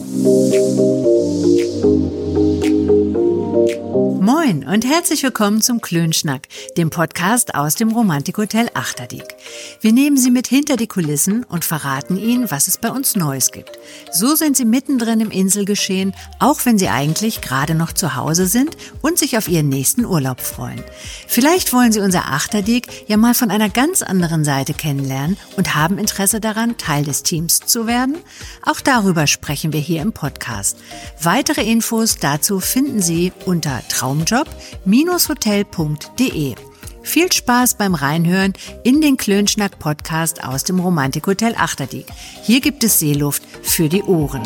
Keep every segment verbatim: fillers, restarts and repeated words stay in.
Moin und herzlich willkommen zum Klönschnack, dem Podcast aus dem Romantikhotel Achterdyk. Wir nehmen Sie mit hinter die Kulissen und verraten Ihnen, was es bei uns Neues gibt. So sind Sie mittendrin im Inselgeschehen, auch wenn Sie eigentlich gerade noch zu Hause sind und sich auf Ihren nächsten Urlaub freuen. Vielleicht wollen Sie unser Achterdyk ja mal von einer ganz anderen Seite kennenlernen und haben Interesse daran, Teil des Teams zu werden? Auch darüber sprechen wir hier im Podcast. Weitere Infos dazu finden Sie unter traumjob Bindestrich hotel punkt de. Viel Spaß beim Reinhören in den Klönschnack-Podcast aus dem Romantikhotel Achterdyk. Hier gibt es Seeluft für die Ohren.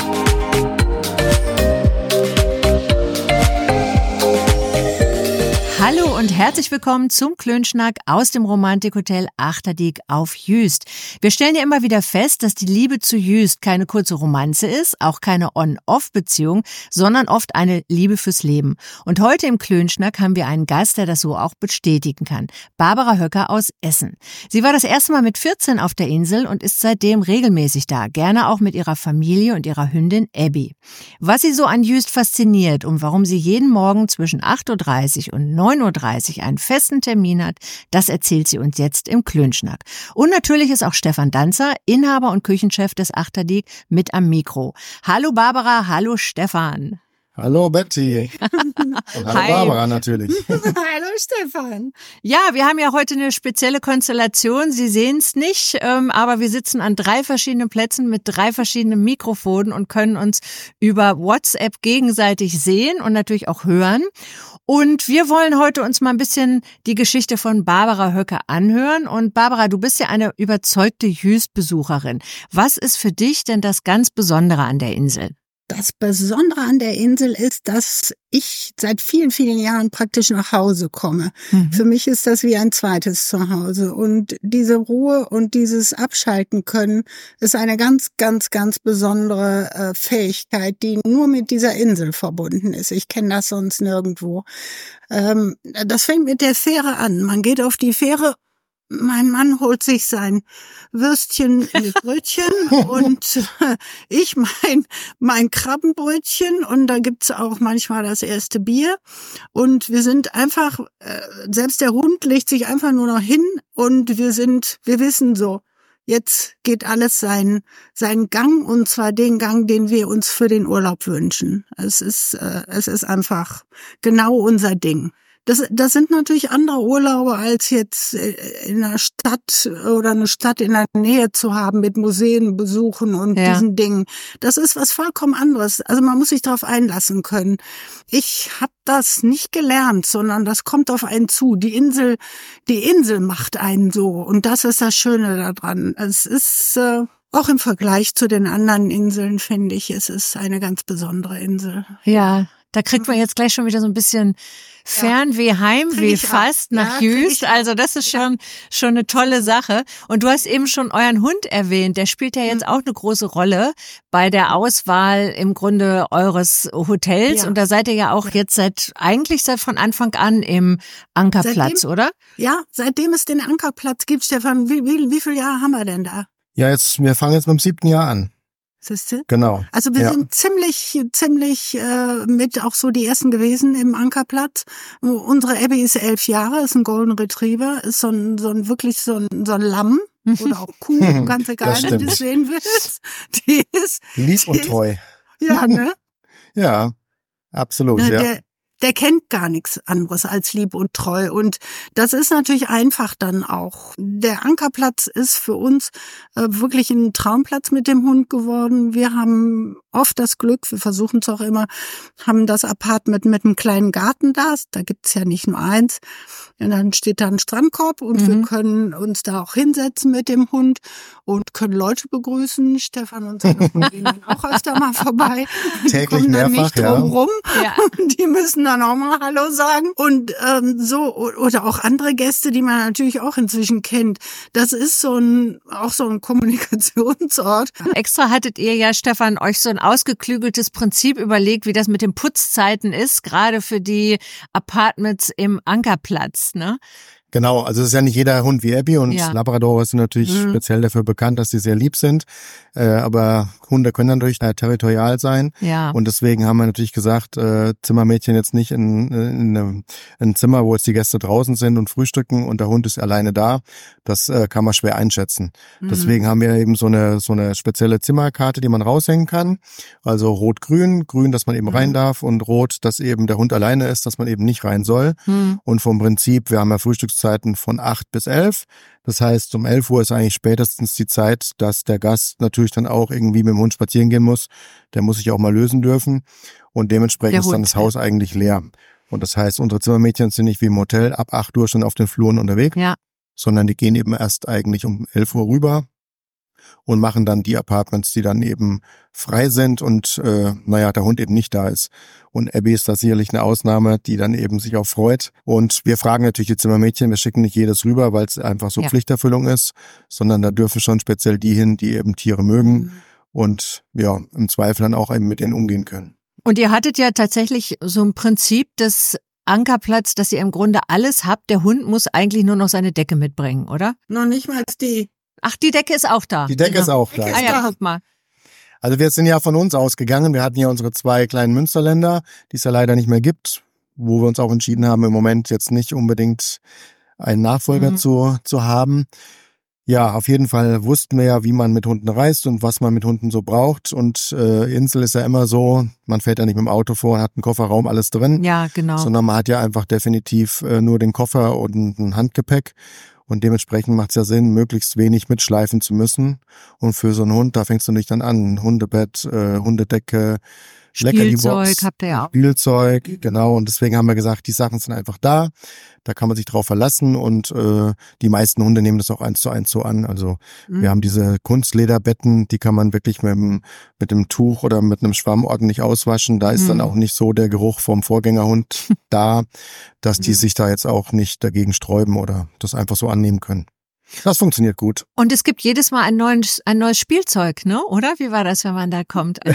Hallo und herzlich willkommen zum Klönschnack aus dem Romantikhotel Achterdyk auf Jüst. Wir stellen ja immer wieder fest, dass die Liebe zu Jüst keine kurze Romanze ist, auch keine On-Off-Beziehung, sondern oft eine Liebe fürs Leben. Und heute im Klönschnack haben wir einen Gast, der das so auch bestätigen kann. Barbara Höcker aus Essen. Sie war das erste Mal mit vierzehn auf der Insel und ist seitdem regelmäßig da, gerne auch mit ihrer Familie und ihrer Hündin Abby. Was sie so an Jüst fasziniert und warum sie jeden Morgen zwischen acht Uhr dreißig und neun Uhr dreißig einen festen Termin hat, das erzählt sie uns jetzt im Klönschnack. Und natürlich ist auch Stefan Danzer, Inhaber und Küchenchef des Achterdyk, mit am Mikro. Hallo Barbara, hallo Stefan. Hallo Betty. Und hallo Hi. Barbara natürlich. Hallo Stefan. Ja, wir haben ja heute eine spezielle Konstellation. Sie sehen es nicht, ähm, aber wir sitzen an drei verschiedenen Plätzen mit drei verschiedenen Mikrofonen und können uns über WhatsApp gegenseitig sehen und natürlich auch hören. Und wir wollen heute uns mal ein bisschen die Geschichte von Barbara Höcker anhören. Und Barbara, du bist ja eine überzeugte Jüst-Besucherin. Was ist für dich denn das ganz Besondere an der Insel? Das Besondere an der Insel ist, dass ich seit vielen, vielen Jahren praktisch nach Hause komme. Mhm. Für mich ist das wie ein zweites Zuhause. Und diese Ruhe und dieses Abschalten können ist eine ganz, ganz, ganz besondere äh, Fähigkeit, die nur mit dieser Insel verbunden ist. Ich kenne das sonst nirgendwo. Ähm, das fängt mit der Fähre an. Man geht auf die Fähre. Mein Mann holt sich sein Würstchen mit Brötchen und ich mein mein Krabbenbrötchen und da gibt's auch manchmal das erste Bier und wir sind einfach, selbst der Hund legt sich einfach nur noch hin und wir sind, wir wissen so, jetzt geht alles seinen seinen Gang und zwar den Gang, den wir uns für den Urlaub wünschen. Es ist es ist einfach genau unser Ding. Das, das sind natürlich andere Urlaube, als jetzt in einer Stadt oder eine Stadt in der Nähe zu haben mit Museen besuchen und ja. diesen Dingen. Das ist was vollkommen anderes. Also man muss sich darauf einlassen können. Ich habe das nicht gelernt, sondern das kommt auf einen zu. Die Insel, die Insel macht einen so und das ist das Schöne daran. Es ist äh, auch im Vergleich zu den anderen Inseln, finde ich, es ist eine ganz besondere Insel. Ja. Da kriegt man jetzt gleich schon wieder so ein bisschen Fernweh, ja. Heimweh fast nach ja, Jüst. Also das ist schon schon eine tolle Sache. Und du hast eben schon euren Hund erwähnt. Der spielt ja jetzt auch eine große Rolle bei der Auswahl im Grunde eures Hotels. Ja. Und da seid ihr ja auch ja. jetzt seit eigentlich seit von Anfang an im Ankerplatz, seitdem, oder? Ja, seitdem es den Ankerplatz gibt, Stefan. Wie, wie, wie viele Jahre haben wir denn da? Ja, jetzt wir fangen jetzt beim siebten Jahr an. Siehst du? Genau. Also wir ja. sind ziemlich, ziemlich äh, mit auch so die ersten gewesen im Ankerplatz. Unsere Abby ist elf Jahre, ist ein Golden Retriever, ist so ein, so ein wirklich so ein, so ein Lamm oder auch Kuh, ganz egal, wie du es sehen willst. Die ist lieb und treu. Ja, ne? Ja, absolut. Ne, ja. Der, der kennt gar nichts anderes als lieb und treu. Und das ist natürlich einfach dann auch. Der Ankerplatz ist für uns äh, wirklich ein Traumplatz mit dem Hund geworden. Wir haben oft das Glück, wir versuchen es auch immer, haben das Apartment mit einem kleinen Garten da. Da gibt's ja nicht nur eins. Und dann steht da ein Strandkorb und mhm. wir können uns da auch hinsetzen mit dem Hund und können Leute begrüßen. Stefan und seine Freundin gehen auch öfter mal vorbei. Täglich die kommen dann mehrfach, nicht drum rum. Ja. Die müssen dann auch mal Hallo sagen. Und ähm, so, oder auch andere Gäste, die man natürlich auch inzwischen kennt. Das ist so ein, auch so ein Kommunikationsort. Extra hattet ihr ja, Stefan, euch so ein ausgeklügeltes Prinzip überlegt, wie das mit den Putzzeiten ist, gerade für die Apartments im Ankerplatz, ne? Genau, also es ist ja nicht jeder Hund wie Abby und Ja. Labrador sind natürlich Mhm. speziell dafür bekannt, dass sie sehr lieb sind. Äh, aber Hunde können natürlich äh, territorial sein. Ja. Und deswegen haben wir natürlich gesagt, äh, Zimmermädchen jetzt nicht in, in, in ein Zimmer, wo jetzt die Gäste draußen sind und frühstücken und der Hund ist alleine da. Das äh, kann man schwer einschätzen. Mhm. Deswegen haben wir eben so eine so eine spezielle Zimmerkarte, die man raushängen kann. Also rot-grün, grün, dass man eben Mhm. rein darf und rot, dass eben der Hund alleine ist, dass man eben nicht rein soll. Hm. Und vom Prinzip, wir haben ja Frühstückszeiten von acht bis elf. Das heißt, um elf Uhr ist eigentlich spätestens die Zeit, dass der Gast natürlich dann auch irgendwie mit dem Hund spazieren gehen muss. Der muss sich auch mal lösen dürfen. Und dementsprechend Der ist dann Hund, das Haus eigentlich leer. Und das heißt, unsere Zimmermädchen sind nicht wie im Hotel ab acht Uhr schon auf den Fluren unterwegs, Ja. sondern die gehen eben erst eigentlich um elf Uhr rüber und machen dann die Apartments, die dann eben frei sind und äh, naja, der Hund eben nicht da ist. Und Abby ist da sicherlich eine Ausnahme, die dann eben sich auch freut. Und wir fragen natürlich die Zimmermädchen, wir schicken nicht jedes rüber, weil es einfach so Ja. Pflichterfüllung ist, sondern da dürfen schon speziell die hin, die eben Tiere mögen und ja, im Zweifel dann auch eben mit denen umgehen können. Und ihr hattet ja tatsächlich so ein Prinzip des Ankerplatz, dass ihr im Grunde alles habt. Der Hund muss eigentlich nur noch seine Decke mitbringen, oder? Noch nicht mal die. Ach, die Decke ist auch da. Die Decke ist auch da. Ah ja, guck mal. Also wir sind ja von uns ausgegangen. Wir hatten ja unsere zwei kleinen Münsterländer, die es ja leider nicht mehr gibt, wo wir uns auch entschieden haben, im Moment jetzt nicht unbedingt einen Nachfolger Mhm. zu, zu haben. Ja, auf jeden Fall wussten wir ja, wie man mit Hunden reist und was man mit Hunden so braucht. Und äh, Insel ist ja immer so, man fährt ja nicht mit dem Auto vor, hat einen Kofferraum, alles drin, Ja, genau. sondern man hat ja einfach definitiv äh, nur den Koffer und ein Handgepäck. Und dementsprechend macht es ja Sinn, möglichst wenig mitschleifen zu müssen. Und für so einen Hund, da fängst du nicht dann an. Hundebett, äh, Hundedecke, Leckerli-Box, Spielzeug habt ihr ja auch. Spielzeug, genau. Und deswegen haben wir gesagt, die Sachen sind einfach da. Da kann man sich drauf verlassen. Und äh, die meisten Hunde nehmen das auch eins zu eins so an. Also Mhm. wir haben diese Kunstlederbetten, die kann man wirklich mit dem, mit dem Tuch oder mit einem Schwamm ordentlich auswaschen. Da ist Mhm. dann auch nicht so der Geruch vom Vorgängerhund da, dass die Mhm. sich da jetzt auch nicht dagegen sträuben oder das einfach so annehmen können. Das funktioniert gut. Und es gibt jedes Mal ein neues, ein neues Spielzeug, ne? Oder? Wie war das, wenn man da kommt? Also,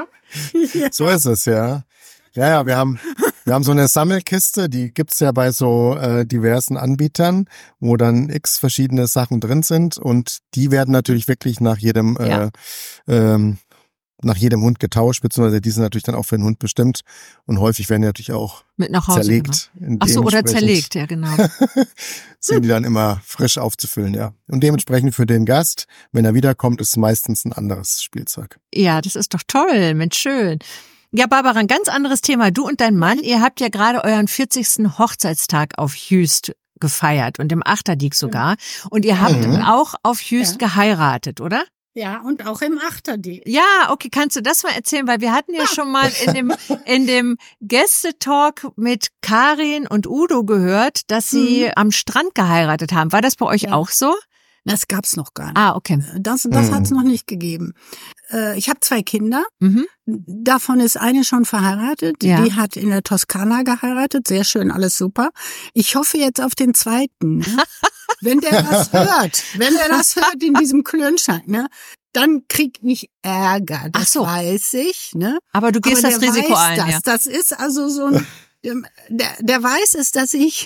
So ist es, ja. Ja, ja, wir haben, wir haben so eine Sammelkiste, die gibt's ja bei so äh, diversen Anbietern, wo dann x verschiedene Sachen drin sind und die werden natürlich wirklich nach jedem Ja. äh, ähm, nach jedem Hund getauscht, beziehungsweise die sind natürlich dann auch für den Hund bestimmt und häufig werden die natürlich auch mit nach Hause zerlegt. genommen. Ach so, oder Dementsprechend zerlegt, ja genau. sind die dann immer frisch aufzufüllen, ja. Und dementsprechend für den Gast, wenn er wiederkommt, ist meistens ein anderes Spielzeug. Ja, das ist doch toll, Mensch, schön. Ja, Barbara, ein ganz anderes Thema. Du und dein Mann, ihr habt ja gerade euren vierzigsten Hochzeitstag auf Jüst gefeiert und im Achterdiek sogar. Und ihr habt Mhm. auch auf Jüst Ja. geheiratet, oder? Ja, und auch im Achterdie. Ja, okay, kannst du das mal erzählen? Weil wir hatten ja schon mal in dem, in dem Gästetalk mit Karin und Udo gehört, dass sie Mhm. am Strand geheiratet haben. War das bei euch Ja. auch so? Das gab's noch gar nicht. Ah, okay. Das, das Mhm. hat's noch nicht gegeben. Äh, Ich habe zwei Kinder. Mhm. Davon ist eine schon verheiratet. Ja. Die hat in der Toskana geheiratet. Sehr schön, alles super. Ich hoffe jetzt auf den zweiten. Ne? Wenn der das hört, wenn der das hört in diesem Klönschein, ne, dann krieg ich Ärger. Das Ach so. weiß ich. Ne? Aber du gehst Aber das der Risiko weiß ein, das. ja. Das ist also so ein, der, der weiß es, dass ich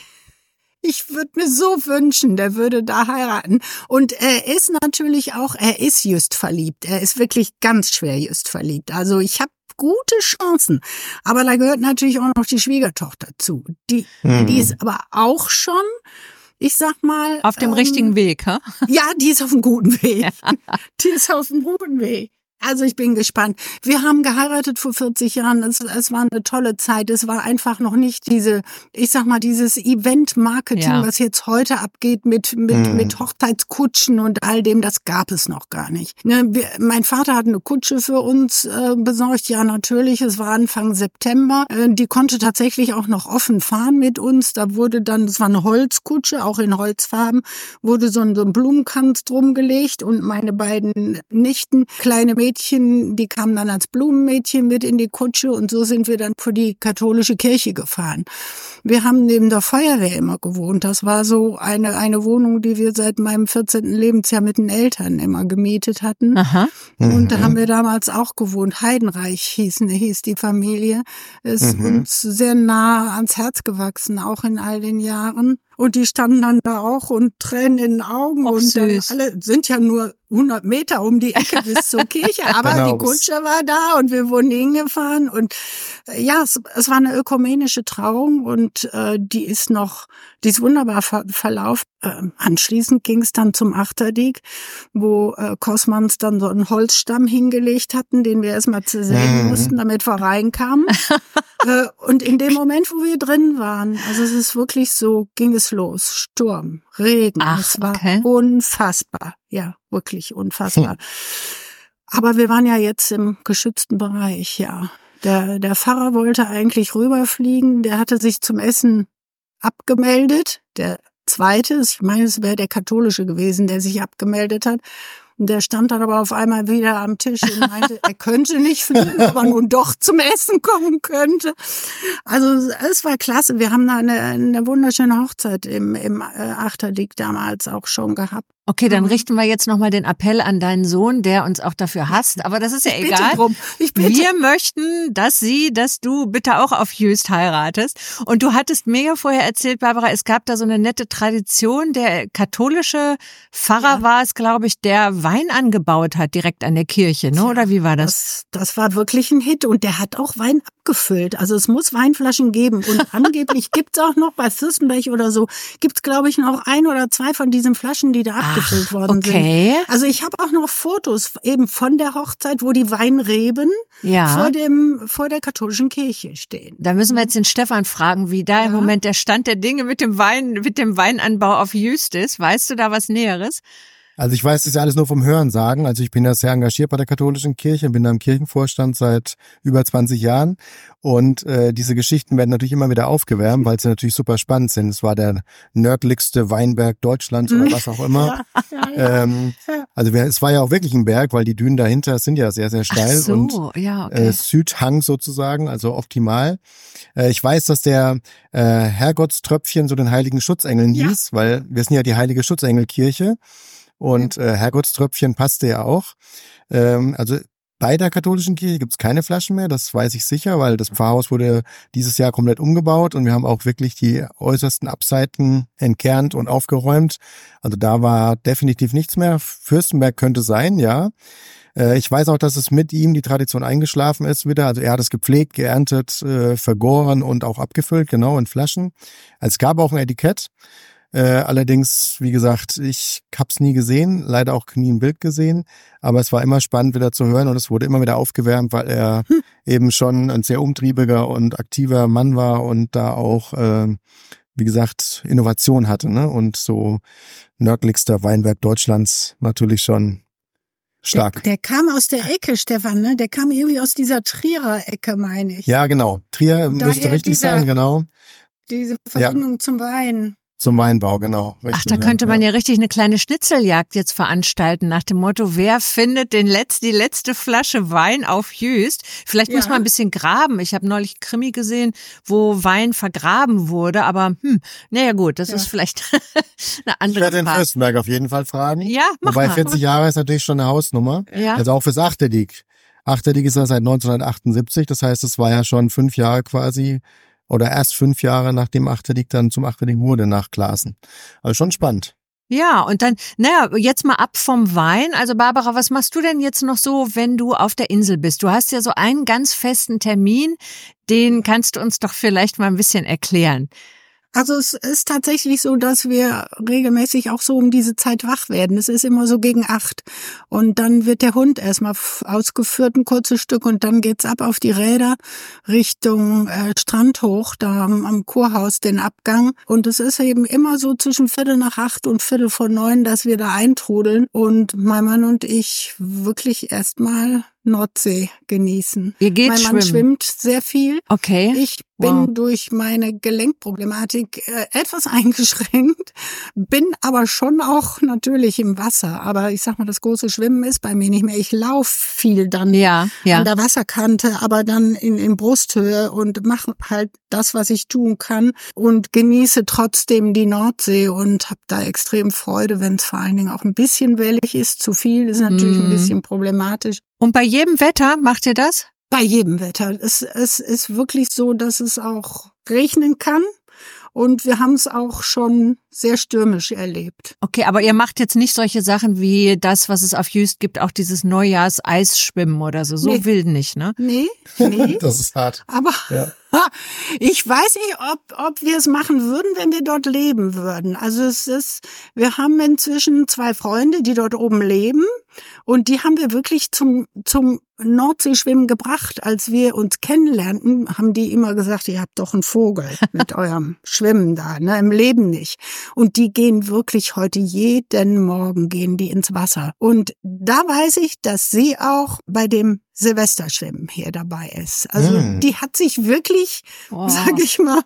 Ich würde mir so wünschen, der würde da heiraten. Und er ist natürlich auch, er ist just verliebt. Er ist wirklich ganz schwer just verliebt. Also ich habe gute Chancen. Aber da gehört natürlich auch noch die Schwiegertochter zu. Die, Mhm. die ist aber auch schon, ich sag mal. Auf dem ähm, richtigen Weg, hä? Ja, die ist auf einem guten Weg. Die ist auf einem guten Weg. Also ich bin gespannt. Wir haben geheiratet vor vierzig Jahren. Es, es war eine tolle Zeit. Es war einfach noch nicht diese, ich sag mal, dieses Event-Marketing, Ja. was jetzt heute abgeht mit mit Mhm. mit Hochzeitskutschen und all dem. Das gab es noch gar nicht. Ne, wir, mein Vater hat eine Kutsche für uns äh, besorgt. Ja, natürlich. Es war Anfang September. Äh, die konnte tatsächlich auch noch offen fahren mit uns. Da wurde dann, es war eine Holzkutsche, auch in Holzfarben, wurde so ein, so ein Blumenkranz drum gelegt und meine beiden Nichten, kleine Mädchen, die kamen dann als Blumenmädchen mit in die Kutsche und so sind wir dann für die katholische Kirche gefahren. Wir haben neben der Feuerwehr immer gewohnt. Das war so eine eine Wohnung, die wir seit meinem vierzehnten Lebensjahr mit den Eltern immer gemietet hatten. Aha. Und da Mhm. haben wir damals auch gewohnt. Heidenreich hieß, hieß die Familie. Ist Mhm. uns sehr nah ans Herz gewachsen, auch in all den Jahren. Und die standen dann da auch und Tränen in den Augen. Och, und dann süß. alle sind ja nur hundert Meter um die Ecke bis zur Kirche. Aber Genau. die Kutsche war da und wir wurden hingefahren. Und äh, ja, es, es war eine ökumenische Trauung und äh, die ist noch, die ist wunderbar ver verlaufen. Äh, anschließend ging es dann zum Achterdiek, wo äh, Kosmans dann so einen Holzstamm hingelegt hatten, den wir erstmal zersägen Mhm. mussten, damit wir reinkamen. äh, und in dem Moment, wo wir drin waren, also es ist wirklich so, ging es los. Sturm, Regen. Ach, es war okay. unfassbar. Ja, wirklich unfassbar. Aber wir waren ja jetzt im geschützten Bereich, ja. Der, der Pfarrer wollte eigentlich rüberfliegen, der hatte sich zum Essen abgemeldet. Der zweite, ich meine, es wäre der katholische gewesen, der sich abgemeldet hat. Und der stand dann aber auf einmal wieder am Tisch und meinte, er könnte nicht fliegen, aber nun doch zum Essen kommen könnte. Also es war klasse. Wir haben da eine, eine wunderschöne Hochzeit im, im Achterdiek damals auch schon gehabt. Okay, dann Mhm. richten wir jetzt nochmal den Appell an deinen Sohn, der uns auch dafür hasst. Aber das ist ja Ich bitte egal. drum. Ich bitte. Wir möchten, dass sie, dass du bitte auch auf Jüst heiratest. Und du hattest mir ja vorher erzählt, Barbara, es gab da so eine nette Tradition. Der katholische Pfarrer Ja. war es, glaube ich, der Wein angebaut hat direkt an der Kirche, ne? Oder wie war das? Das, das war wirklich ein Hit und der hat auch Wein abgefüllt. Also es muss Weinflaschen geben und angeblich gibt's auch noch bei Fürstenberg oder so, gibt's glaube ich noch ein oder zwei von diesen Flaschen, die da abgefüllt worden okay. sind. Also ich habe auch noch Fotos eben von der Hochzeit, wo die Weinreben Ja. vor dem vor der katholischen Kirche stehen. Da müssen wir jetzt den Stefan fragen, wie da im Ja. Moment der Stand der Dinge mit dem Wein, mit dem Weinanbau auf Jüst ist. Weißt du da was Näheres? Also ich weiß das ja alles nur vom Hören sagen. Also ich bin ja sehr engagiert bei der katholischen Kirche, bin da im Kirchenvorstand seit über zwanzig Jahren und äh, diese Geschichten werden natürlich immer wieder aufgewärmt, weil sie natürlich super spannend sind. Es war der nördlichste Weinberg Deutschlands oder was auch immer. Ja, ja, Ähm, also wir, es war ja auch wirklich ein Berg, weil die Dünen dahinter sind ja sehr, sehr steil Ach so, und ja, okay. äh, Südhang sozusagen, also optimal. Äh, ich weiß, dass der äh, Herrgottströpfchen so den heiligen Schutzengeln Ja. hieß, weil wir sind ja die heilige Schutzengelkirche. Und äh, Herrgottströpfchen passte ja auch. Ähm, also bei der katholischen Kirche gibt's keine Flaschen mehr, das weiß ich sicher, weil das Pfarrhaus wurde dieses Jahr komplett umgebaut und wir haben auch wirklich die äußersten Abseiten entkernt und aufgeräumt. Also da war definitiv nichts mehr. Fürstenberg könnte sein, ja. Äh, ich weiß auch, dass es mit ihm die Tradition eingeschlafen ist wieder. Also er hat es gepflegt, geerntet, äh, vergoren und auch abgefüllt, genau, in Flaschen. Also es gab auch ein Etikett. Äh, allerdings, wie gesagt, ich hab's nie gesehen, leider auch nie im Bild gesehen, aber es war immer spannend wieder zu hören und es wurde immer wieder aufgewärmt, weil er hm. eben schon ein sehr umtriebiger und aktiver Mann war und da auch, äh, wie gesagt, Innovation hatte, ne? Und so nördlichster Weinberg Deutschlands natürlich schon stark. Der, der kam aus der Ecke, Stefan, ne? Der kam irgendwie aus dieser Trierer Ecke, meine ich. Ja, genau. Trier müsste richtig dieser, sein, genau. Diese Verbindung ja. zum Wein. Zum Weinbau, genau. Richtig, Ach, da könnte man ja richtig eine kleine Schnitzeljagd jetzt veranstalten, nach dem Motto, wer findet den Letz-, die letzte Flasche Wein auf Jüst? Vielleicht ja. muss man ein bisschen graben. Ich habe neulich Krimi gesehen, wo Wein vergraben wurde, aber hm, naja gut, das ja. ist vielleicht eine andere Frage. Ich werde den Fürstenberg auf jeden Fall fragen. Ja, mach Wobei mal. vierzig Jahre ist natürlich schon eine Hausnummer. Ja. Also auch fürs Achterdiek. Achterdiek ist ja seit neunzehnhundertachtundsiebzig, das heißt, es war ja schon fünf Jahre quasi oder erst fünf Jahre nachdem Achterdiek dann zum Achterdiek wurde nach Glasen. Also schon spannend. Ja, und dann, naja, jetzt mal ab vom Wein. Also Barbara, was machst du denn jetzt noch so, wenn du auf der Insel bist? Du hast ja so einen ganz festen Termin, den kannst du uns doch vielleicht mal ein bisschen erklären. Also es ist tatsächlich so, dass wir regelmäßig auch so um diese Zeit wach werden. Es ist immer so gegen acht. Und dann wird der Hund erstmal ausgeführt, ein kurzes Stück, und dann geht's ab auf die Räder Richtung äh, Strand hoch, da am, am Kurhaus den Abgang. Und es ist eben immer so zwischen Viertel nach acht und Viertel vor neun, dass wir da eintrudeln. Und mein Mann und ich wirklich erstmal Nordsee genießen. Ihr geht mein schwimmen? Mann schwimmt sehr viel. Okay. Ich bin wow. durch meine Gelenkproblematik äh, etwas eingeschränkt, bin aber schon auch natürlich im Wasser. Aber ich sag mal, das große Schwimmen ist bei mir nicht mehr. Ich laufe viel dann ja, ja. an der Wasserkante, aber dann in, in Brusthöhe und mache halt das, was ich tun kann und genieße trotzdem die Nordsee und habe da extrem Freude, wenn es vor allen Dingen auch ein bisschen wellig ist. Zu viel ist natürlich mm. ein bisschen problematisch. Und bei jedem Wetter macht ihr das? Bei jedem Wetter. Es, es ist wirklich so, dass es auch regnen kann Und wir haben es auch schon sehr stürmisch erlebt. Okay, aber ihr macht jetzt nicht solche Sachen wie das, was es auf Jüst gibt, auch dieses Neujahrs-Eisschwimmen oder so. So nee. wild nicht, ne? Nee, nee. Das ist hart. Aber ja. Ich weiß nicht, ob, ob wir es machen würden, wenn wir dort leben würden. Also es ist, wir haben inzwischen zwei Freunde, die dort oben leben. Und die haben wir wirklich zum, zum Nordseeschwimmen gebracht. Als wir uns kennenlernten, haben die immer gesagt, ihr habt doch einen Vogel mit eurem Schwimmen da, ne, im Leben nicht. Und die gehen wirklich heute jeden Morgen gehen die ins Wasser. Und da weiß ich, dass sie auch bei dem Silvesterschwimmen hier dabei ist. Also mm. die hat sich wirklich, oh. sag ich mal,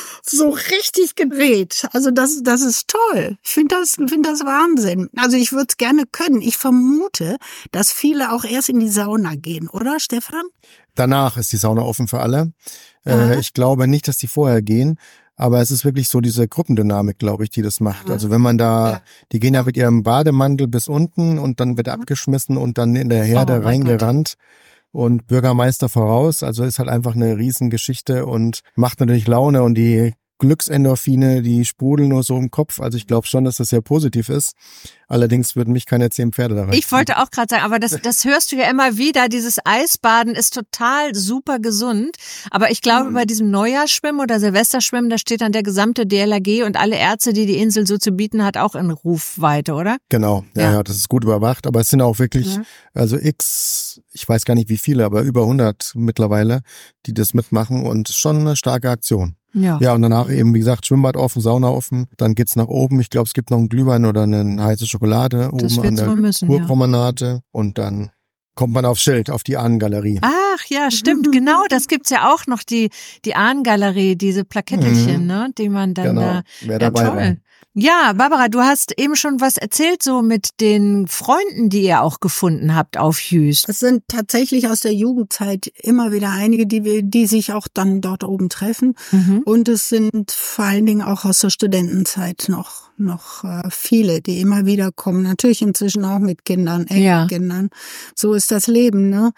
so richtig gedreht. Also das, das ist toll. Ich finde das, finde das Wahnsinn. Also ich würde es gerne können. Ich vermute, dass viele auch erst in die Sauna gehen, oder Stefan? Danach ist die Sauna offen für alle. Äh, ich glaube nicht, dass die vorher gehen. Aber es ist wirklich so diese Gruppendynamik, glaube ich, die das macht. Ja. Also wenn man da, ja. die gehen ja mit ihrem Bademantel bis unten und dann wird abgeschmissen und dann in der Herde oh, reingerannt und Bürgermeister voraus. Also ist halt einfach eine Riesengeschichte und macht natürlich Laune und die Glücksendorphine, die sprudeln nur so im Kopf. Also ich glaube schon, dass das sehr positiv ist. Allerdings würden mich keine zehn Pferde da rein. Ich wollte auch gerade sagen, aber das, das hörst du ja immer wieder. Dieses Eisbaden ist total super gesund. Aber ich glaube, mhm. bei diesem Neujahrsschwimmen oder Silvesterschwimmen, da steht dann der gesamte D L R G und alle Ärzte, die die Insel so zu bieten hat, auch in Rufweite, oder? Genau, ja, ja, ja, das ist gut überwacht. Aber es sind auch wirklich, ja. also x, ich weiß gar nicht wie viele, aber über hundert mittlerweile, die das mitmachen und schon eine starke Aktion. Ja. ja, und danach eben, wie gesagt, Schwimmbad offen, Sauna offen. Dann geht's nach oben. Ich glaube, es gibt noch einen Glühwein oder eine heiße Schokolade das oben an der müssen, Kurpromenade. Ja. Und dann kommt man aufs Schild, auf die Ahnengalerie. Ach ja, stimmt, genau. Das gibt's ja auch noch, die die Ahnengalerie, diese Plakettelchen, mhm. ne, die man dann genau. da. Wer dabei ja, toll. War. Ja, Barbara, du hast eben schon was erzählt, so mit den Freunden, die ihr auch gefunden habt auf Jüst. Es sind tatsächlich aus der Jugendzeit immer wieder einige, die wir, die sich auch dann dort oben treffen. Mhm. Und es sind vor allen Dingen auch aus der Studentenzeit noch noch äh, viele, die immer wieder kommen. Natürlich inzwischen auch mit Kindern, Enkelkindern. Ja. So ist das Leben, ne?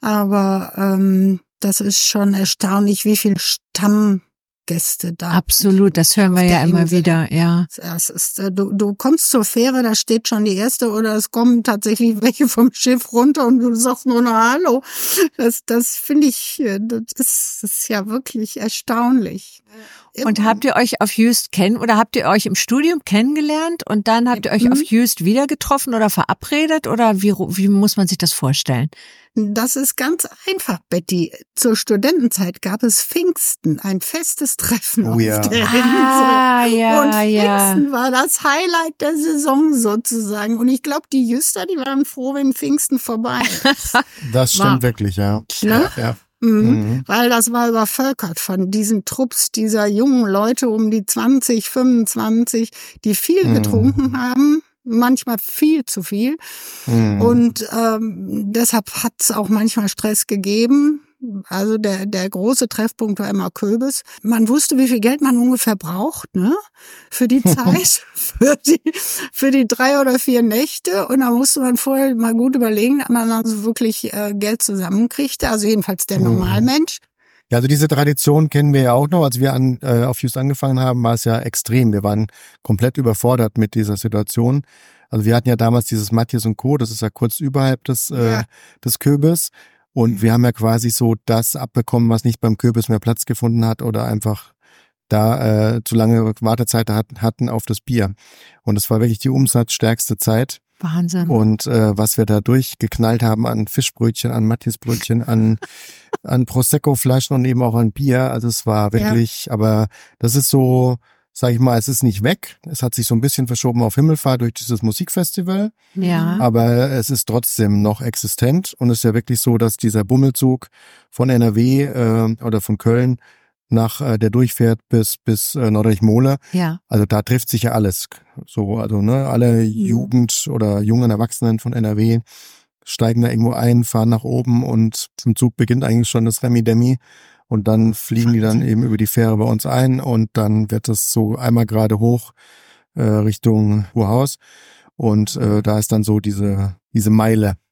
Aber ähm, das ist schon erstaunlich, wie viel Stamm Gäste da. Absolut, das hören wir ja immer wieder, ja. Das ist, du, du kommst zur Fähre, da steht schon die erste oder es kommen tatsächlich welche vom Schiff runter und du sagst nur noch Hallo. Das, das finde ich, das ist, das ist ja wirklich erstaunlich. Und habt ihr euch auf Jüst kennen oder habt ihr euch im Studium kennengelernt und dann habt ihr euch mhm. auf Jüst wieder getroffen oder verabredet oder wie, wie muss man sich das vorstellen? Das ist ganz einfach, Betty. Zur Studentenzeit gab es Pfingsten, ein festes Treffen oh, ja. auf der Insel. Ah, ja, und Pfingsten ja. war das Highlight der Saison sozusagen. Und ich glaube, die Jüster, die waren froh, wenn Pfingsten vorbei ist. Das stimmt war. wirklich, ja. Ne? ja. Mhm. Mhm. Weil das war übervölkert von diesen Trupps dieser jungen Leute um die zwanzig, fünfundzwanzig, die viel mhm. getrunken haben. Manchmal viel zu viel. Mhm. Und ähm, deshalb hat es auch manchmal Stress gegeben. Also der der große Treffpunkt war immer Köbis. Man wusste, wie viel Geld man ungefähr braucht, ne? Für die Zeit, für die für die drei oder vier Nächte. Und da musste man vorher mal gut überlegen, dass man also wirklich äh, Geld zusammenkriegte. Also jedenfalls der Normalmensch. Ja, also diese Tradition kennen wir ja auch noch. Als wir an, äh, auf Jüst angefangen haben, war es ja extrem. Wir waren komplett überfordert mit dieser Situation. Also wir hatten ja damals dieses Matthias und Co., das ist ja kurz überhalb des, äh, ja. des Köbis. Und wir haben ja quasi so das abbekommen, was nicht beim Köbis mehr Platz gefunden hat oder einfach da äh, zu lange Wartezeit hatten auf das Bier. Und es war wirklich die umsatzstärkste Zeit. Wahnsinn. Und äh, was wir da durchgeknallt haben an Fischbrötchen, an Matthiasbrötchen, an an Prosecco-Flaschen und eben auch an Bier. Also es war wirklich, ja. aber das ist so, sag ich mal, es ist nicht weg. Es hat sich so ein bisschen verschoben auf Himmelfahrt durch dieses Musikfestival. Ja. Aber es ist trotzdem noch existent und es ist ja wirklich so, dass dieser Bummelzug von N R W äh, oder von Köln nach äh, der durchfährt bis bis äh, Nordrhein-Mohle. Ja. Also da trifft sich ja alles. So, also ne, alle mhm. Jugend oder jungen Erwachsenen von N R W steigen da irgendwo ein, fahren nach oben und zum Zug beginnt eigentlich schon das Remi-Demi und dann fliegen die dann eben über die Fähre bei uns ein und dann wird das so einmal gerade hoch äh, Richtung Kurhaus und äh, da ist dann so diese diese Meile, ja.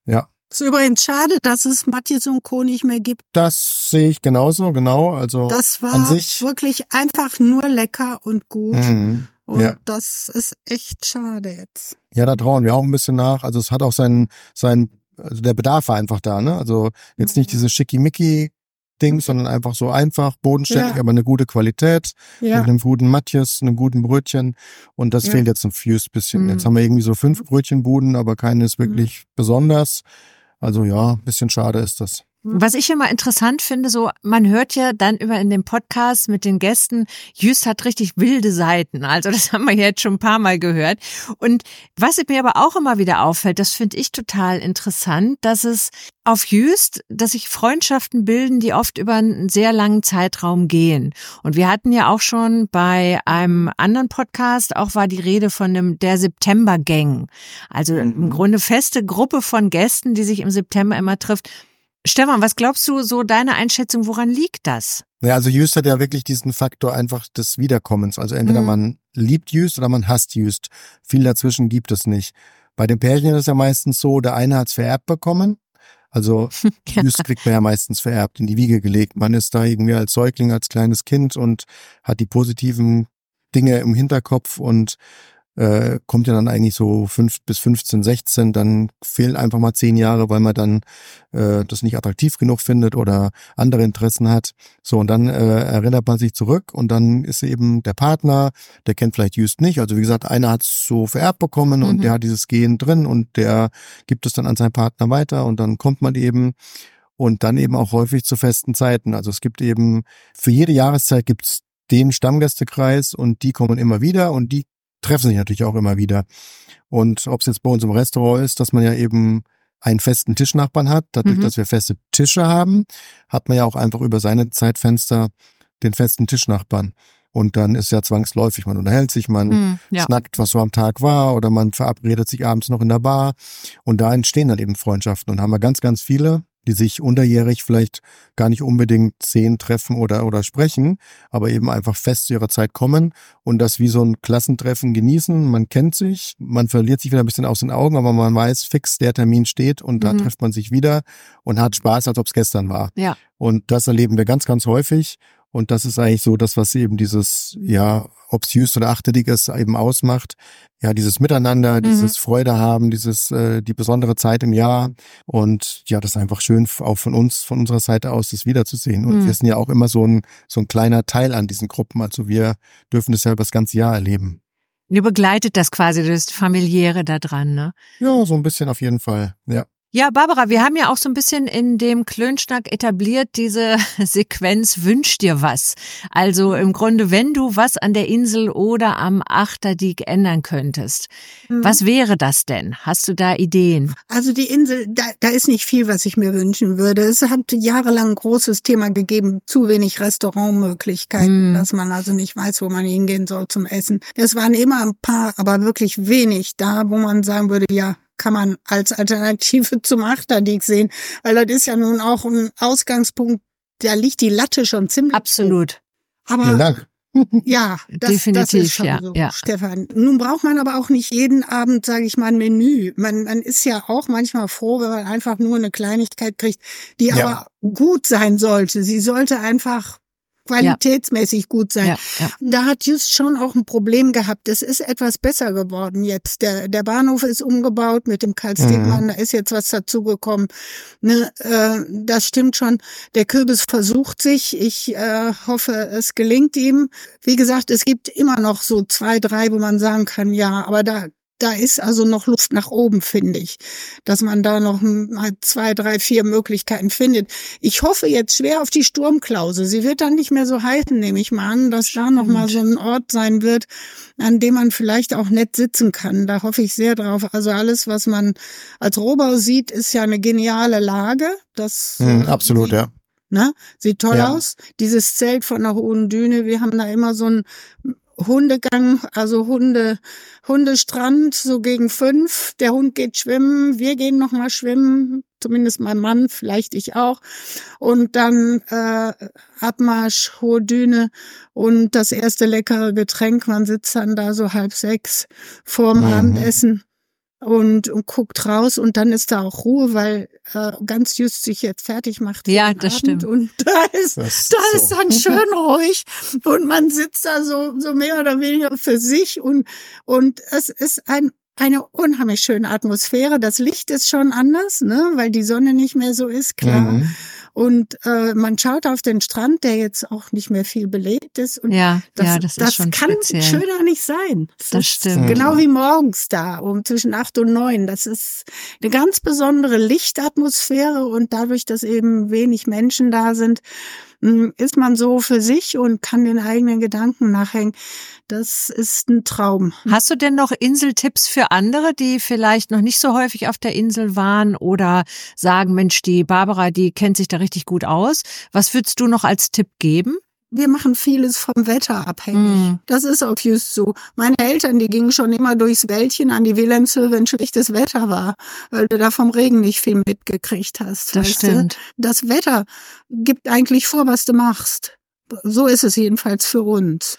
Ist übrigens schade, dass es Matthias und Co. nicht mehr gibt. Das sehe ich genauso, genau. Also das war an sich wirklich einfach nur lecker und gut. Mhm. Und ja. das ist echt schade jetzt. Ja, da trauen wir auch ein bisschen nach. Also es hat auch seinen, seinen, also der Bedarf war einfach da, ne? Also jetzt nicht diese Schickimicki-Ding, sondern einfach so einfach, bodenständig, ja. aber eine gute Qualität, ja. mit einem guten Matthias, einem guten Brötchen. Und das ja. fehlt jetzt im Fuse bisschen. Mhm. Jetzt haben wir irgendwie so fünf Brötchenbuden, aber keine ist wirklich mhm. besonders. Also ja, ein bisschen schade ist das. Was ich immer interessant finde, so man hört ja dann über in dem Podcast mit den Gästen, Jüst hat richtig wilde Seiten. Also das haben wir jetzt schon ein paar Mal gehört. Und was mir aber auch immer wieder auffällt, das finde ich total interessant, dass es auf Jüst, dass sich Freundschaften bilden, die oft über einen sehr langen Zeitraum gehen. Und wir hatten ja auch schon bei einem anderen Podcast, auch war die Rede von dem der September Gang. Also im Grunde feste Gruppe von Gästen, die sich im September immer trifft. Stefan, was glaubst du, so deine Einschätzung, woran liegt das? Ja, also Jüst hat ja wirklich diesen Faktor einfach des Wiederkommens. Also entweder mhm. man liebt Jüst oder man hasst Jüst. Viel dazwischen gibt es nicht. Bei den Pärchen ist es ja meistens so, der eine hat es vererbt bekommen. Also ja. Jüst kriegt man ja meistens vererbt, in die Wiege gelegt. Man ist da irgendwie als Säugling, als kleines Kind und hat die positiven Dinge im Hinterkopf und äh, kommt ja dann eigentlich so fünf bis fünfzehn, sechzehn, dann fehlen einfach mal zehn Jahre, weil man dann äh, das nicht attraktiv genug findet oder andere Interessen hat. So, und dann äh, erinnert man sich zurück und dann ist eben der Partner, der kennt vielleicht Jüst nicht. Also wie gesagt, einer hat es so vererbt bekommen mhm. und der hat dieses Gen drin und der gibt es dann an seinen Partner weiter und dann kommt man eben und dann eben auch häufig zu festen Zeiten. Also es gibt eben, für jede Jahreszeit gibt's den Stammgästekreis und die kommen immer wieder und die treffen sich natürlich auch immer wieder. Und ob es jetzt bei uns im Restaurant ist, dass man ja eben einen festen Tischnachbarn hat, dadurch, mhm. dass wir feste Tische haben, hat man ja auch einfach über seine Zeitfenster den festen Tischnachbarn. Und dann ist ja zwangsläufig, man unterhält sich, man mhm, ja. snackt, was so am Tag war oder man verabredet sich abends noch in der Bar. Und da entstehen dann eben Freundschaften. Und haben wir ganz, ganz viele, die sich unterjährig vielleicht gar nicht unbedingt sehen, treffen oder oder sprechen, aber eben einfach fest zu ihrer Zeit kommen und das wie so ein Klassentreffen genießen. Man kennt sich, man verliert sich wieder ein bisschen aus den Augen, aber man weiß fix, der Termin steht und da mhm. trifft man sich wieder und hat Spaß, als ob es gestern war. Ja. Und das erleben wir ganz, ganz häufig. Und das ist eigentlich so das, was eben dieses, ja, ob es Jüst oder Achterdick ist, eben ausmacht. Ja, dieses Miteinander, mhm. dieses Freude haben, dieses äh, die besondere Zeit im Jahr. Und ja, das ist einfach schön, auch von uns, von unserer Seite aus, das wiederzusehen. Und mhm. wir sind ja auch immer so ein so ein kleiner Teil an diesen Gruppen. Also wir dürfen das ja über das ganze Jahr erleben. Ihr begleitet das quasi, das Familiäre da dran, ne? Ja, so ein bisschen auf jeden Fall, ja. Ja, Barbara, wir haben ja auch so ein bisschen in dem Klönschnack etabliert diese Sequenz Wünsch dir was. Also im Grunde, wenn du was an der Insel oder am Achterdiek ändern könntest. Mhm. Was wäre das denn? Hast du da Ideen? Also die Insel, da, da ist nicht viel, was ich mir wünschen würde. Es hat jahrelang ein großes Thema gegeben, zu wenig Restaurantmöglichkeiten, mhm. dass man also nicht weiß, wo man hingehen soll zum Essen. Es waren immer ein paar, aber wirklich wenig da, wo man sagen würde, ja, kann man als Alternative zum Achterdiek sehen, weil das ist ja nun auch ein Ausgangspunkt, da liegt die Latte schon ziemlich absolut. Hoch. Aber vielen Dank. Ja, das, definitiv, das ist schon ja, so, ja. Stefan. Nun braucht man aber auch nicht jeden Abend, sage ich mal, ein Menü. Man, man ist ja auch manchmal froh, wenn man einfach nur eine Kleinigkeit kriegt, die ja. aber gut sein sollte. Sie sollte einfach qualitätsmäßig ja. gut sein. Ja, ja. Da hat Just schon auch ein Problem gehabt. Es ist etwas besser geworden jetzt. Der, der Bahnhof ist umgebaut mit dem Karl Stegmann, mhm. da ist jetzt was dazugekommen. Ne, äh, das stimmt schon. Der Kürbis versucht sich. Ich äh, hoffe, es gelingt ihm. Wie gesagt, es gibt immer noch so zwei, drei, wo man sagen kann, ja, aber da Da ist also noch Luft nach oben, finde ich, dass man da noch mal zwei, drei, vier Möglichkeiten findet. Ich hoffe jetzt schwer auf die Sturmklause. Sie wird dann nicht mehr so heißen, nehme ich mal an, dass da noch mal so ein Ort sein wird, an dem man vielleicht auch nett sitzen kann. Da hoffe ich sehr drauf. Also alles, was man als Rohbau sieht, ist ja eine geniale Lage. Das mhm, absolut, sieht, ja. Ne, sieht toll ja. aus. Dieses Zelt von der Hohen Düne, wir haben da immer so ein Hundegang, also Hunde, Hundestrand, so gegen fünf. Der Hund geht schwimmen, wir gehen noch mal schwimmen, zumindest mein Mann, vielleicht ich auch. Und dann äh, Abmarsch, Hohe Düne und das erste leckere Getränk. Man sitzt dann da so halb sechs vorm mhm. Abendessen. und, und guckt raus und dann ist da auch Ruhe, weil äh, ganz just sich jetzt fertig macht. Ja, das stimmt. Und da ist, das da so. ist dann schön ruhig und man sitzt da so, so mehr oder weniger für sich und, und es ist ein eine unheimlich schöne Atmosphäre. Das Licht ist schon anders, ne, weil die Sonne nicht mehr so ist, klar. Mhm. Und äh, man schaut auf den Strand, der jetzt auch nicht mehr viel belebt ist. Und ja, das, ja, das, das ist schon kann speziell. schöner nicht sein. Das, das stimmt. Genau wie morgens da, um zwischen acht und neun. Das ist eine ganz besondere Lichtatmosphäre und dadurch, dass eben wenig Menschen da sind, ist man so für sich und kann den eigenen Gedanken nachhängen. Das ist ein Traum. Hast du denn noch Inseltipps für andere, die vielleicht noch nicht so häufig auf der Insel waren oder sagen, Mensch, die Barbara, die kennt sich da richtig gut aus. Was würdest du noch als Tipp geben? Wir machen vieles vom Wetter abhängig. Mm. Das ist auch just so. Meine Eltern, die gingen schon immer durchs Wäldchen an die Wilhelmshöhe, wenn schlechtes Wetter war, weil du da vom Regen nicht viel mitgekriegt hast. Das stimmt. Du? Das Wetter gibt eigentlich vor, was du machst. So ist es jedenfalls für uns.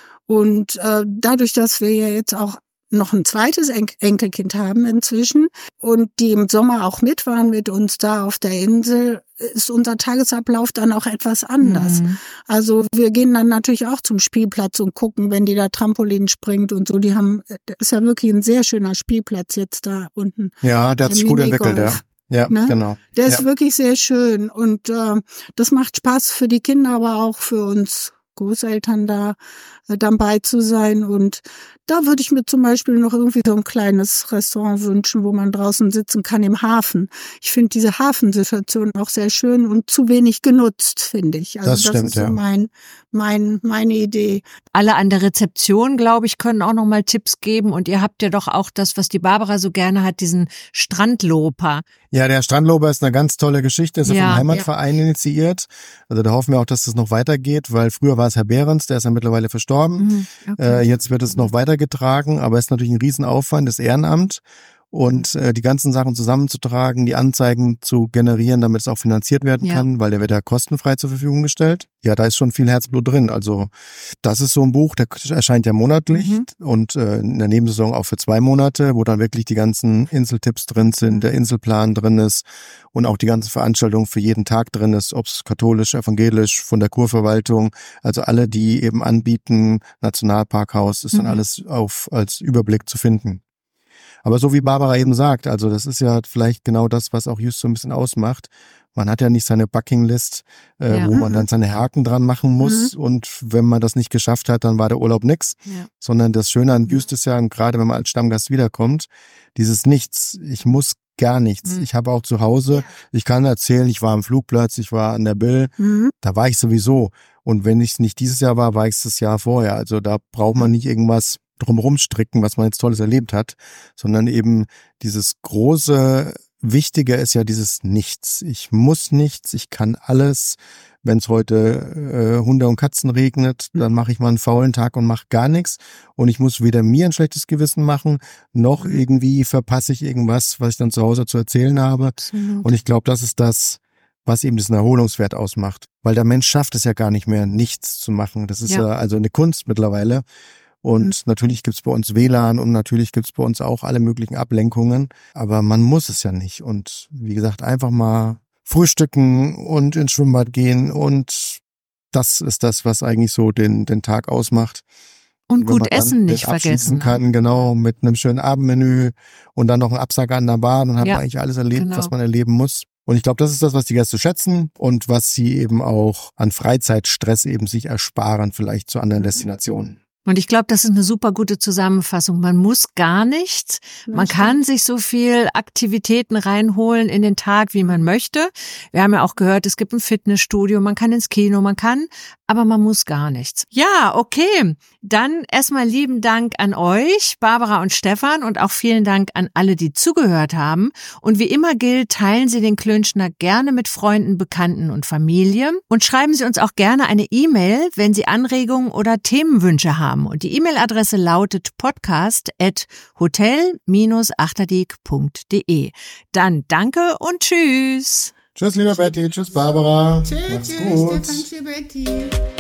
Und äh, dadurch, dass wir ja jetzt auch noch ein zweites En- Enkelkind haben inzwischen und die im Sommer auch mit waren mit uns da auf der Insel, ist unser Tagesablauf dann auch etwas anders. Mhm. Also wir gehen dann natürlich auch zum Spielplatz und gucken, wenn die da Trampolin springt und so. Die haben, das ist ja wirklich ein sehr schöner Spielplatz jetzt da unten. Ja, der hat sich gut entwickelt, ja. Ja, ne? Genau. Der ist ja. wirklich sehr schön und äh, das macht Spaß für die Kinder, aber auch für uns Großeltern da äh, dabei zu sein. Und da würde ich mir zum Beispiel noch irgendwie so ein kleines Restaurant wünschen, wo man draußen sitzen kann im Hafen. Ich finde diese Hafensituation auch sehr schön und zu wenig genutzt, finde ich. Also das, das stimmt, ist so ja. mein, mein, meine Idee. Alle an der Rezeption, glaube ich, können auch noch mal Tipps geben. Und ihr habt ja doch auch das, was die Barbara so gerne hat, diesen Strandloper. Ja, der Strandloper ist eine ganz tolle Geschichte. Ist ja vom Heimatverein ja. initiiert. Also da hoffen wir auch, dass das noch weitergeht, weil früher war es Herr Behrens, der ist ja mittlerweile verstorben. Okay. Äh, jetzt wird es noch weitergetragen, aber es ist natürlich ein Riesenaufwand, das Ehrenamt. Und äh, die ganzen Sachen zusammenzutragen, die Anzeigen zu generieren, damit es auch finanziert werden ja. kann, weil der wird ja kostenfrei zur Verfügung gestellt. Ja, da ist schon viel Herzblut drin. Also das ist so ein Buch, der erscheint ja monatlich mhm. und äh, in der Nebensaison auch für zwei Monate, wo dann wirklich die ganzen Inseltipps drin sind, der Inselplan drin ist und auch die ganzen Veranstaltungen für jeden Tag drin ist, ob es katholisch, evangelisch, von der Kurverwaltung, also alle, die eben anbieten, Nationalparkhaus, ist mhm. dann alles auf als Überblick zu finden. Aber so wie Barbara eben sagt, also das ist ja vielleicht genau das, was auch Just so ein bisschen ausmacht. Man hat ja nicht seine Buckinglist, äh, ja. wo man dann seine Haken dran machen muss. Mhm. Und wenn man das nicht geschafft hat, dann war der Urlaub nix. Ja. Sondern das Schöne an Just ist ja, und gerade wenn man als Stammgast wiederkommt, dieses Nichts. Ich muss gar nichts. Mhm. Ich habe auch zu Hause, ich kann erzählen, ich war am Flugplatz, ich war an der Bill, mhm. da war ich sowieso. Und wenn ich es nicht dieses Jahr war, war ich es das Jahr vorher. Also da braucht man nicht irgendwas drumherum stricken, was man jetzt Tolles erlebt hat, sondern eben dieses große, Wichtige ist ja dieses Nichts. Ich muss nichts, ich kann alles. Wenn es heute äh, Hunde und Katzen regnet, dann mache ich mal einen faulen Tag und mache gar nichts. Und ich muss weder mir ein schlechtes Gewissen machen, noch irgendwie verpasse ich irgendwas, was ich dann zu Hause zu erzählen habe. Absolut. Und ich glaube, das ist das, was eben diesen Erholungswert ausmacht. Weil der Mensch schafft es ja gar nicht mehr, nichts zu machen. Das ist ja, ja also eine Kunst mittlerweile. Und mhm. natürlich gibt's bei uns W L A N und natürlich gibt's bei uns auch alle möglichen Ablenkungen. Aber man muss es ja nicht. Und wie gesagt, einfach mal frühstücken und ins Schwimmbad gehen. Und das ist das, was eigentlich so den, den Tag ausmacht. Und gut essen nicht vergessen. Kann, genau, mit einem schönen Abendmenü und dann noch ein Absacker an der Bar. Dann hat ja, man eigentlich alles erlebt, genau. was man erleben muss. Und ich glaube, das ist das, was die Gäste schätzen und was sie eben auch an Freizeitstress eben sich ersparen, vielleicht zu anderen Destinationen. Und ich glaube, das ist eine super gute Zusammenfassung. Man muss gar nichts. Man kann sich so viel Aktivitäten reinholen in den Tag, wie man möchte. Wir haben ja auch gehört, es gibt ein Fitnessstudio, man kann ins Kino, man kann, aber man muss gar nichts. Ja, okay. Dann erstmal lieben Dank an euch, Barbara und Stefan, und auch vielen Dank an alle, die zugehört haben. Und wie immer gilt, teilen Sie den Klönschnack gerne mit Freunden, Bekannten und Familie. Und schreiben Sie uns auch gerne eine E-Mail, wenn Sie Anregungen oder Themenwünsche haben. Und die E-Mail-Adresse lautet podcast at hotel Bindestrich achterdiek punkt de. Dann danke und tschüss. Tschüss, liebe Betty. Tschüss, Barbara. Tschüss, Mach's tschüss, gut. Stefan, tschüss, Betty.